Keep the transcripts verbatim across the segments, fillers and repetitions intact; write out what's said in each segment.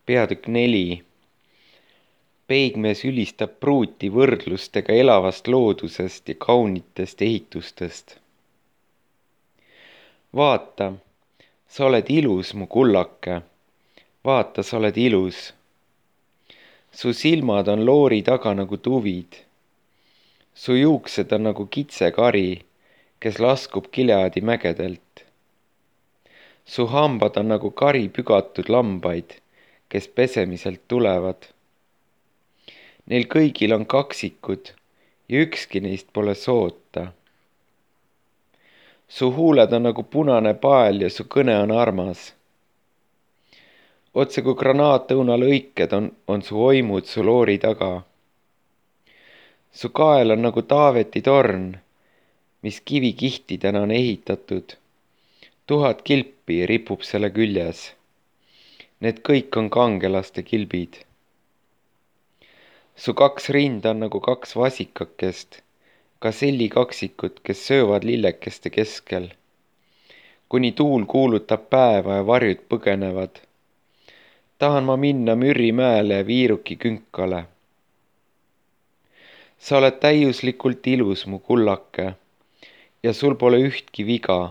Peatükk neli. Peigmees ülistab pruuti võrdlustega elavast loodusest ja kaunitest ehitustest. Vaata, sa oled ilus, mu kullake. Vaata, sa oled ilus. Su silmad on loori taga nagu tuvid. Su juuksed on nagu kitsekari, kes laskub Gileadi mägedelt. Su hambad on nagu kari pügatud lambaid, kes pesemiselt tulevad. Neil kõigil on kaksikud ja ükski neist pole soota. Su huuled on nagu punane pael ja su kõne on armas. Otse kui granaatõuna lõiked on, on su oimud su loori taga. Su kael on nagu Taaveti torn, mis kivikihtidena on ehitatud. Tuhat kilpi ripub selle küljes. Need kõik on kangelaste kilbid. Su kaks rinda on nagu kaks vasikakest, gaselli kaksikut, kes söövad lillekeste keskel. Kuni tuul kuulutab päeva ja varjud põgenevad. Tahan ma minna Mürrimäele ja Viiruki künkale. Sa oled täiuslikult ilus, mu kullake, ja sul pole ühtki viga.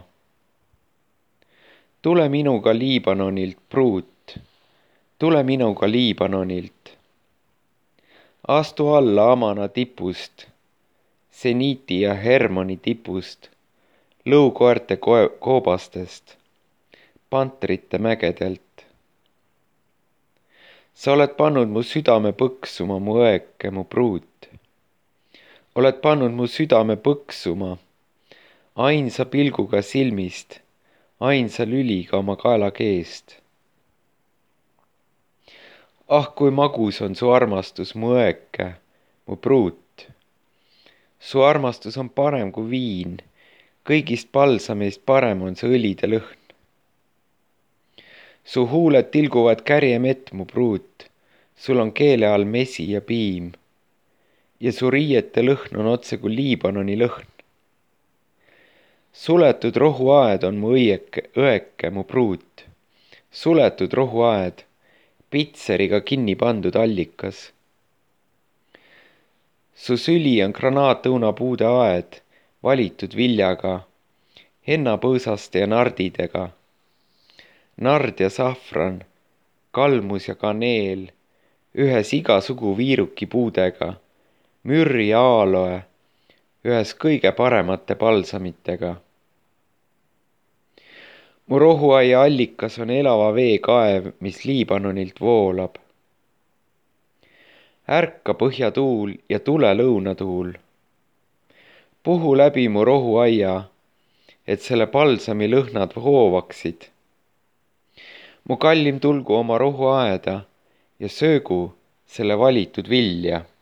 Tule minuga Liibanonilt, pruut, tule minuga Liibanonilt. Astu alla Amana tipust, Seniiti ja Hermoni tipust, lõukoerte ko- koobastest, pantrite mägedelt. Sa oled pannud mu südame põksuma, mu õeke, mu pruut. Oled pannud mu südame põksuma, ainsa pilguga silmist, ainsa lüliga oma kaelakeest. Ah, kui magus on su armastus, mu õeke, mu pruut. Su armastus on parem kui viin, kõigist palsameist parem on see õlide lõhn. Su huuled tilguvad kärjemett, mu pruut, sul on keele all mesi ja piim. Ja su riiete lõhn on otse kui Liibanoni lõhn. Suletud rohuaed on mu õieke, õeke, mu pruut. Suletud rohuaed, pitseriga kinni pandud allikas. Su süli on granaatõunapuude aed, valitud viljaga, hennapõõsaste ja nardidega. Nard ja sahvran, kalmus ja kaneel, ühes igasugu Viiruki puudega, mürri ja aaloe, ühes kõige paremate palsamitega. Mu rohuaia allikas on elava vee kaev, mis Liibanonilt voolab. Ärka põhjatuul ja tule lõunatuul. Puhu läbi mu rohuaia, et selle palsami lõhnad hoovaksid. Mu kallim tulgu oma rohuaeda ja söögu selle valitud vilja.